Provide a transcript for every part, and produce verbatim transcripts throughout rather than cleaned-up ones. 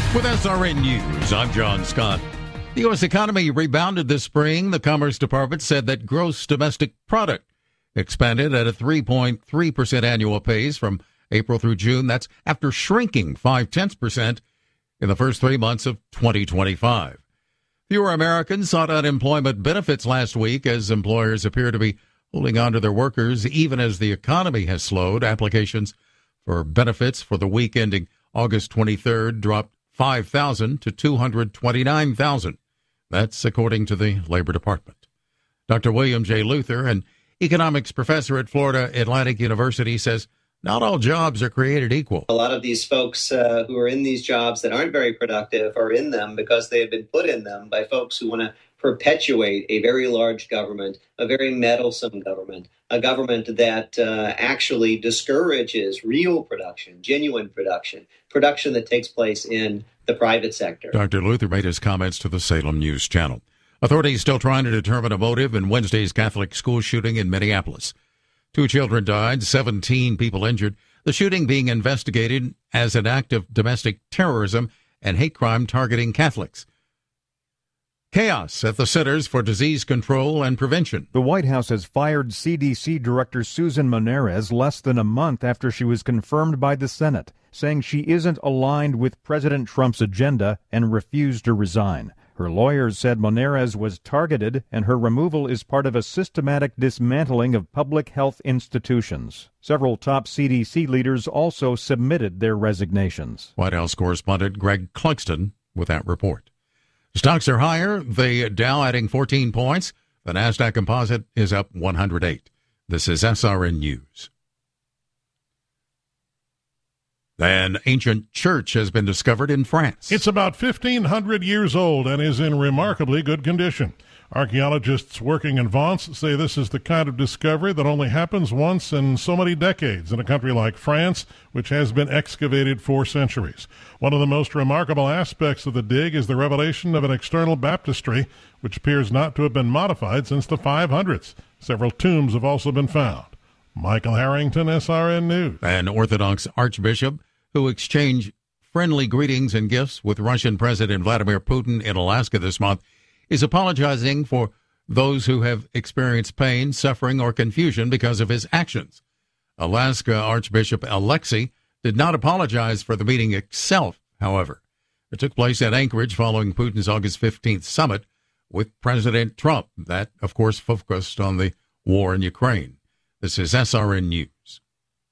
With S R N News, I'm John Scott. The U S economy rebounded this spring. The Commerce Department said that gross domestic product expanded at a three point three percent annual pace from April through June. That's after shrinking five tenths percent in the first three months of twenty twenty-five. Fewer Americans sought unemployment benefits last week as employers appear to be holding on to their workers even as the economy has slowed. Applications for benefits for the week ending August twenty-third dropped five thousand to two hundred twenty-nine thousand. That's according to the Labor Department. Doctor William J. Luther, an economics professor at Florida Atlantic University, says not all jobs are created equal. A lot of these folks uh, who are in these jobs that aren't very productive are in them because they have been put in them by folks who want to perpetuate a very large government, a very meddlesome government, a government that uh, actually discourages real production, genuine production, production that takes place in the private sector. Doctor Luther made his comments to the Salem News Channel. Authorities still trying to determine a motive in Wednesday's Catholic school shooting in Minneapolis. Two children died, seventeen people injured. The shooting being investigated as an act of domestic terrorism and hate crime targeting Catholics. Chaos at the Centers for Disease Control and Prevention. The White House has fired C D C Director Susan Monarez less than a month after she was confirmed by the Senate, saying she isn't aligned with President Trump's agenda and refused to resign. Her lawyers said Monarez was targeted and her removal is part of a systematic dismantling of public health institutions. Several top C D C leaders also submitted their resignations. White House correspondent Greg Clugston with that report. Stocks are higher, the Dow adding fourteen points. The NASDAQ Composite is up one hundred eight. This is S R N News. An ancient church has been discovered in France. It's about fifteen hundred years old and is in remarkably good condition. Archaeologists working in Vence say this is the kind of discovery that only happens once in so many decades in a country like France, which has been excavated for centuries. One of the most remarkable aspects of the dig is the revelation of an external baptistry, which appears not to have been modified since the five hundreds. Several tombs have also been found. Michael Harrington, S R N News. An Orthodox archbishop who exchanged friendly greetings and gifts with Russian President Vladimir Putin in Alaska this month is apologizing for those who have experienced pain, suffering, or confusion because of his actions. Alaska Archbishop Alexei did not apologize for the meeting itself, however. It took place at Anchorage following Putin's August fifteenth summit with President Trump. That, of course, focused on the war in Ukraine. This is S R N News.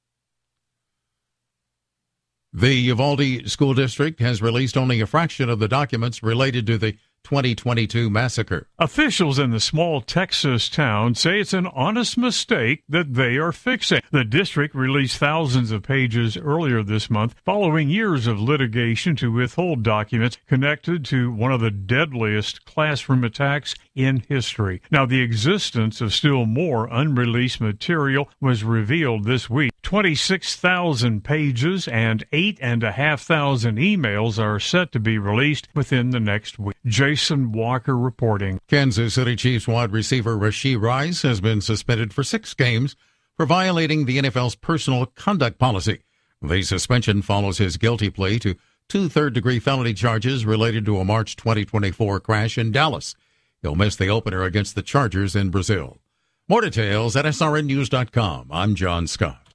The Uvalde School District has released only a fraction of the documents related to the twenty twenty-two massacre. Officials in the small Texas town say it's an honest mistake that they are fixing. The district released thousands of pages earlier this month following years of litigation to withhold documents connected to one of the deadliest classroom attacks in history. Now, the existence of still more unreleased material was revealed this week. twenty-six thousand pages and eight and a half thousand emails are set to be released within the next week. Jason Walker reporting. Kansas City Chiefs wide receiver Rashee Rice has been suspended for six games for violating the N F L's personal conduct policy. The suspension follows his guilty plea to two third-degree felony charges related to a March twenty twenty-four crash in Dallas. He'll miss the opener against the Chargers in Brazil. More details at S R N news dot com. I'm John Scott.